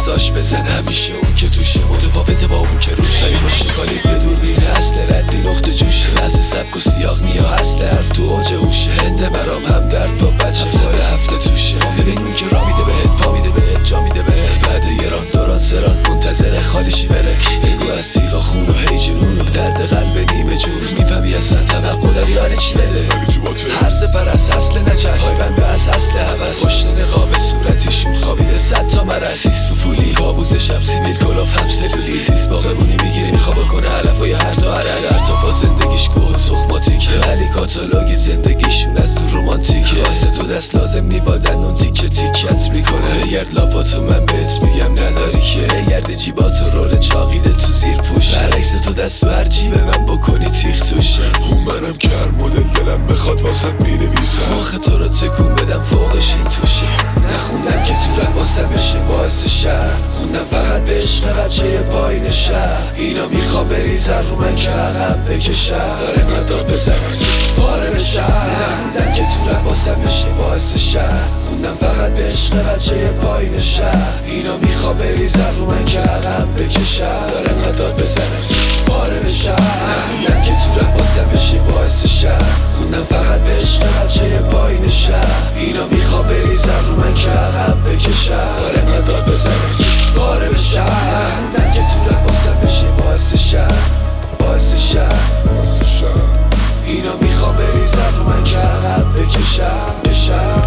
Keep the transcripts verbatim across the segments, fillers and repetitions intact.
دستاش بزن، همیشه اون که توشه متفاوته با اون که روشه. ای باشه کالی به دوربینه اصل ردی نقطه جوشه، لحظه سبک و سیاق نیا اصل حرف تو اوج هوشه. هنده برام هم درد با بچه هفته به هفته توشه. ببین اون که را میده بهت، پا میده بهت، جا میده بهت. بعد یه راه دوران سران منتظر خالیشی بره. بگو از تیغا خون و هی جنون و درد قلب نیمه جور. میفهمی اصلا توقع داری آره چی بده. هرز پرست اصل نچست، پای بنده از اصل عوض. پشت نقاب صورتیشون خوابیده صد تا مرض. سیس فوفولی کابوس شب سیمیل کلاف هم سلولی. سیس باغبونی میگیری میخواب کنه علفای هرز و هرز. در تا با زندگیش گل سخماتیکه، ولی کاتالوگ زندگیشون از تو رومانتیکه. واسه تو دست لازم نی با دندون تیکه تیکت میکنه. بگرد لاپاتو من بهت میگم نداری که. بگرد جیباتو رول چاقیده تو زیر پوشه. برعکس تو دست تو هر جیب من بکنی تیخ توشه. اون منم که هر مدل دلم بخواد واسط مینویسم. مخ تو رو تکون بدم فوقش این توشه. نخوندم که تو رپ واسه بشه باعث شهر. خوندم فقط به عشق بچه پایین شهر. اینا میخوام بریزن رو من که عقب بکشم. زاره مداد بزن پاره بشم. نخوندم که تو رپ واسه بشه باعث شهر. خوندم فقط به عشق بچه پایین شهر. اینا میخوام بریزن رو من که عقب بکشم. زاره مداد بزن پاره بشم. نخوندم که تو رپ واسه بشه باعث شهر. خوندم فقط به عشق بچه پایین شهر. اینا میخوام بریزن رو من که عقب بکشم. زاره مداد بزن پاره بشم. نخوندم که تو رپ واسه بشه باعث شهر. باعث شهر اینا میخوام بریزن رو من که عقب بکشم. بشم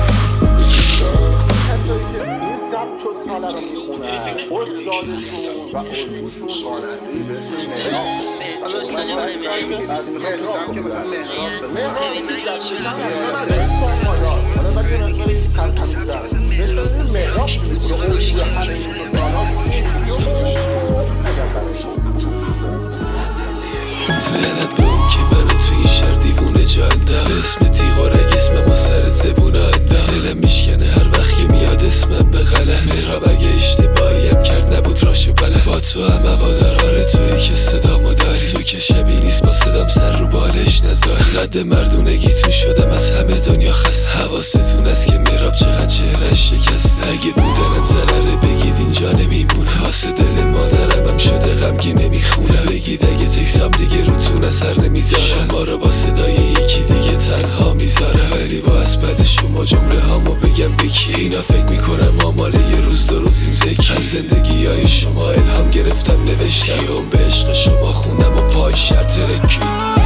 این سبک و ساله رو میخونن استادشون و الگوشون خواننده‌ای به اسم مهراب. حالا از مهراب که مثلا مهراب مهراب حالا باید یه مقداری تنقیدم مثل این مهراب میکنه الگوی همه این لعنت به اون که منو توی این شهر دیوونه جا انداخت. به اسم تیغا رگ اسم ما سر زبونه انداخت. دلم میشکنه هر وقت که میاد اسمم به غلط. مهراب اگه اشتباهی هم کرد نبود راشو بلد. با تو هم هوادار آره تویی که صدامو داری. تو که شبیه نیست با صدام سر رو بالش نذاری. قد مردونگیتون شدم از همه دنیا خست. حواستون است که مهراب چقدر چهرش شکسته. اگه بودنم ضرره بگید اینجا نمیمونه. واسه دل مادرم هم شده غمگین نمیخونه. بگید اگه تکسام دیگه روتون اثر نمیذاره. شما رو با صدای یکی دیگه تنها میذاره. ولی با اسبد شما جمله هامو بگم بکی. اینا فکر میکنم ما مال یه روز دو روزیم زکی. از زندگی های شما الهام گرفتم نوشتم. یوم به عشق شما خوندم و پای شرط رکی.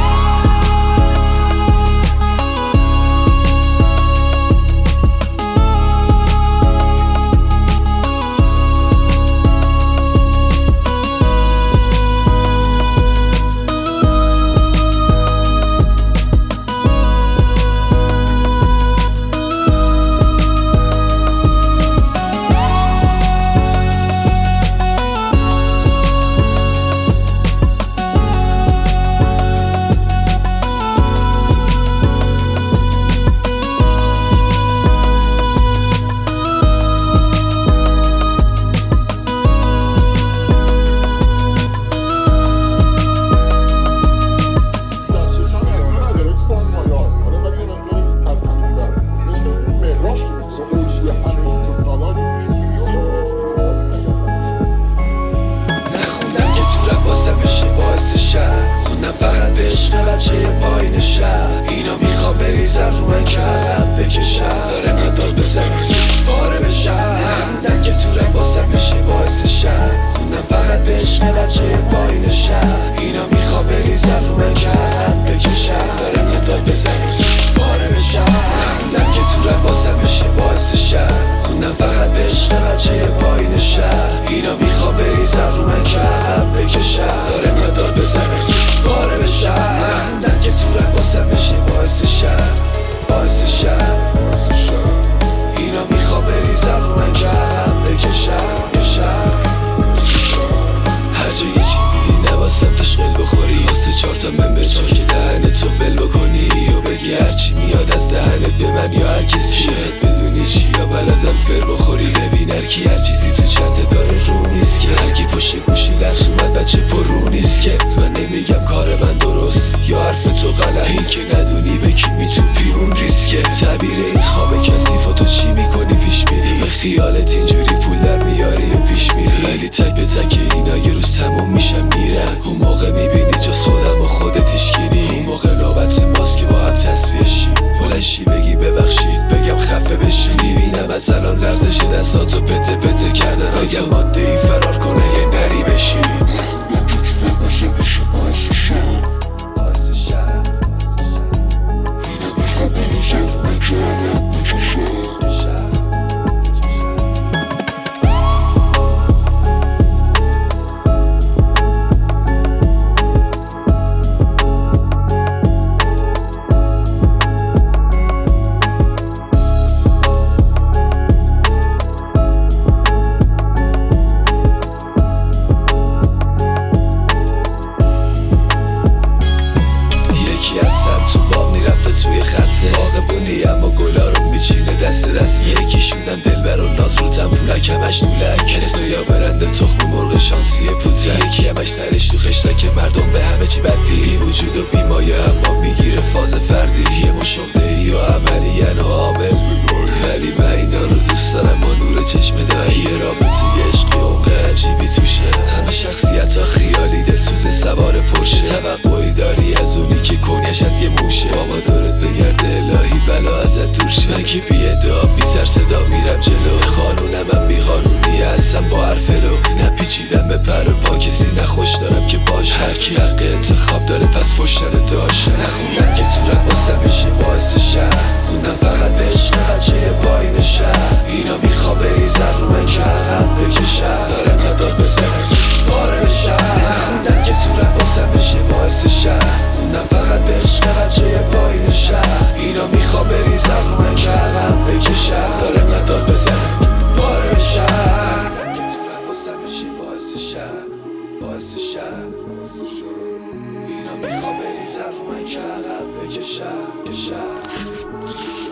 اینا میخوام بریزن رو من که عقب بکشم. زاره مداد بزن پاره بشم. نخوندم که تو رپ واسه بشه باعث شهر. خوندم فقط به عشق بچه پایین شهر. اینا میخوام بریزن رو من که عقب بکشم. زاره مداد بزن پاره بشم. نخوندم که تو رپ واسه بشه باعث شهر. خوندم فقط به عشق بچه پایین شهر. اینا میخوام بریزن رو من که عقب بکشم. زاره مداد بزن پاره بشم. نخوندم که تو رپ واسه بشه باعث شهر. باعث شهر اینا میخوام بریزن رو من که عقب بکشم. بشم هر جا یه چی دیدی نباستم تشغل بخوری. واسه چهار تا ممبر چار که دهنتو ول بکنی و بگی هرچی میاد از دهنت به من یا هر کسی. شاید بدونی چی یا بلدم فر بخوری. ببین هرکی هر چیزی تو چنده داره رو نیست که. هرکی پشت گوشی لرز اومد بچه پر رو نیست که. من نمیگم کار من درست یا حرف تو غلط. این که ندونی به کی میتوپی اون ریسکه. تعبیر این خواب کثیف و تو چی میکنی پیش میری. به خیالت اینجوری پول در میاری و پیش میری. میگفتن که اینا یه روز تموم میشن میرن. اون موقع میبینی جز خودم و خودت هیچکی. اون موقع نوبت ماست که با هم تصفیه شیم. بلنشی بگی ببخشید بگم خفه بشی. میبینم از الان لرزش دستاتو پته پته کردن. بگم ماده ای فرار کنه یه نری بشی. تو باغ میرفته توی خلصه باغبونی اما گلا رو میچینه دست دست. یکی شدن دلبر و ناز رو تمونک همش دولک. اسو یا برنده تخم مرغ شانسی پوتک. یکی همش ترش تو خشتک مردم به همه چی بد بی وجود و بیمایه اما میگیره فاز فردی. یه مشاهده ای و عملی و عامل. ولی من اینا رو دوست دارم و نور چشم داری. یه رابطه عشقی عمق عجیبی توشه. همه شخصیت ها خیالی دلسوز سوار پرشه. توقعی داری از اونی که کنیش از یه موشه. بابا دورت بگرده الهی بلا ازت دور شه. من که بی ادعا بی سر صدا میرم جلو. قانونم هم بی قانونی هستم با هر فلو. نپیچیدم به پر و پا کسی نخوش دارم که باش. هر کی حق انتخاب داره پس فش نده داشت. نخوندم که تو رپ واسه بشه باعث شهر. خوندم فقط به عشق بچه پایین شهر. اینا میخوا بریزن رو من که عقب بکشن. زاره مداد بزنن باره بشن. نخوندم که تو رپ واسه بشه باعث شهر. خوندم فقط به عشق بچه پایین شهر. اینا میخوا بریزن رو من که عقب بکشن. زاره مداد بزنن باره بشن. که تو رپ واسه بشه باعث شهر. باعث شهر اینا میخوا بریزن رو من که عقب بکشن.